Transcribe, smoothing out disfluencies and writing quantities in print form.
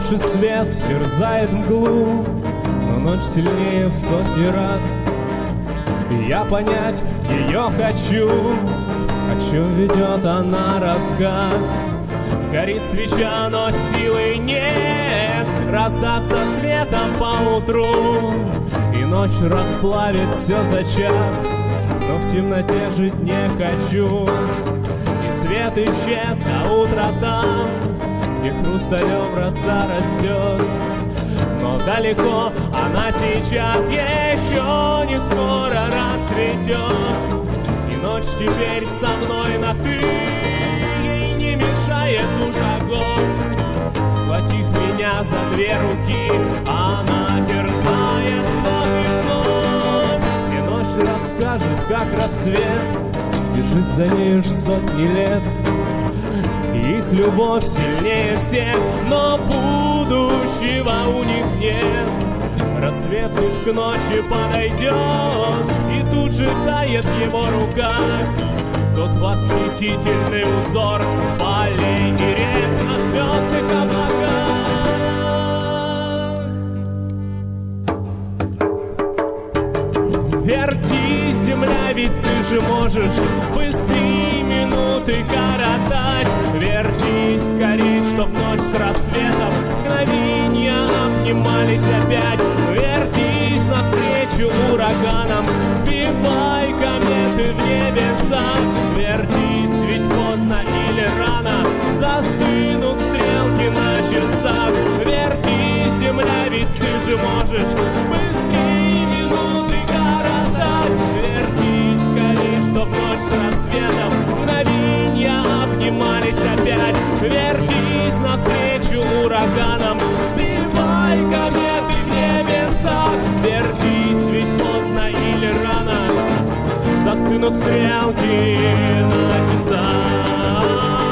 Лучший свет терзает мглу, но ночь сильнее в сотни раз. И я понять ее хочу, о чем ведет она рассказ. Горит свеча, но силы нет раздаться светом поутру, и ночь расплавит все за час, но в темноте жить не хочу. И свет исчез, а утро там, где хрусталем роса растет. Но далеко она сейчас, еще не скоро рассветет. И ночь теперь со мной на «ты», ей не мешает уж огонь. Схватив меня за две руки, она терзает вновь и вновь. И ночь расскажет, как рассвет бежит за ней уж сотни лет. Их любовь сильнее всех, но будущего у них нет. Рассвет лишь к ночи подойдет, и тут же тает в его руках тот восхитительный узор полей и рек на звездных облаках. Вертись, земля, ведь ты же можешь быстрее минуты коротать. Вертись скорей, чтоб ночь с рассветом мгновенья обнимались опять. Вертись навстречу ураганам, сбивай кометы в небеса. Вертись, ведь поздно или рано застынут стрелки на часах. Вертись, земля, ведь ты же можешь быстрее минуты коротать. Вертись скорей, чтоб ночь с рассветом мгновенья обнимались опять. Вертись навстречу ураганам, сбивай кометы в небесах. Вертись, ведь поздно или рано застынут стрелки на часах.